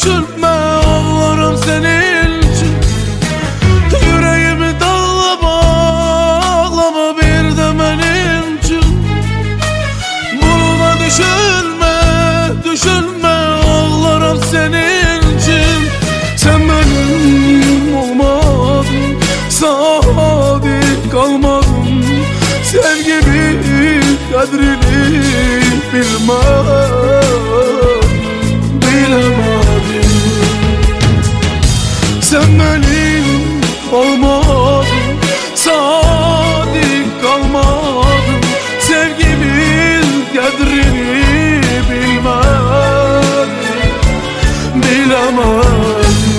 düşünme, ağlarım senin için. Yüreğimi dağlama, ağlama bir de benim için. Bunu da düşünme, düşünme, ağlarım senin için. Sen benim olmadın, sadık kalmadın, sevgimin kadrini bilemedim. Sen benim olmadın, sadık kalmadın, sevgimin kadrini bilemedim.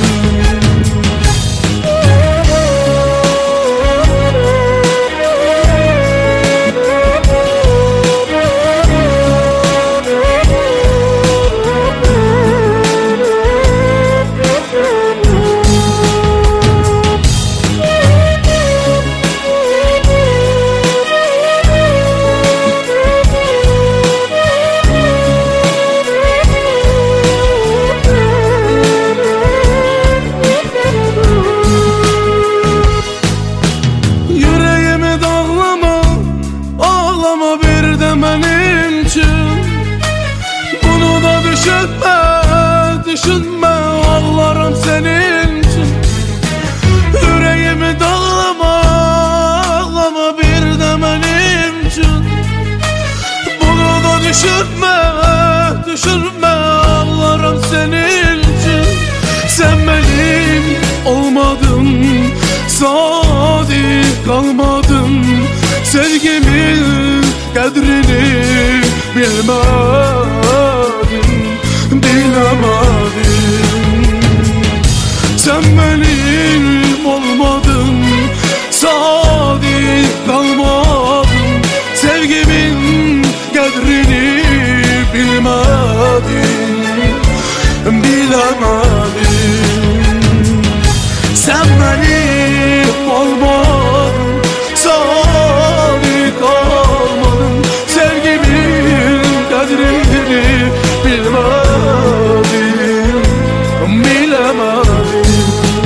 Benim için bunu da düşünme, düşünme, ağlarım senin için. Yüreğimi dağlama, ağlama bir de benim için. Bunu da düşünme, düşünme, ağlarım senin için. Sen benim olmadın, sadık kalmadın, sevgimin kadrini bilemedim, bilemedim. Sen benim olmadın, sadık kalmadın, sevgimin kadrini bilemedim, bilemedim. Sen benim olmadın, sadık kalmadın, sevgimin kadrini bilemedim, bilemedim.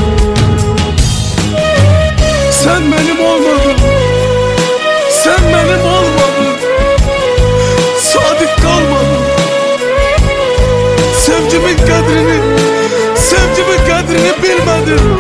Sen benim olmadın, sen benim olmadın, sadık kalmadın, sevgimin kadrini bilmedin.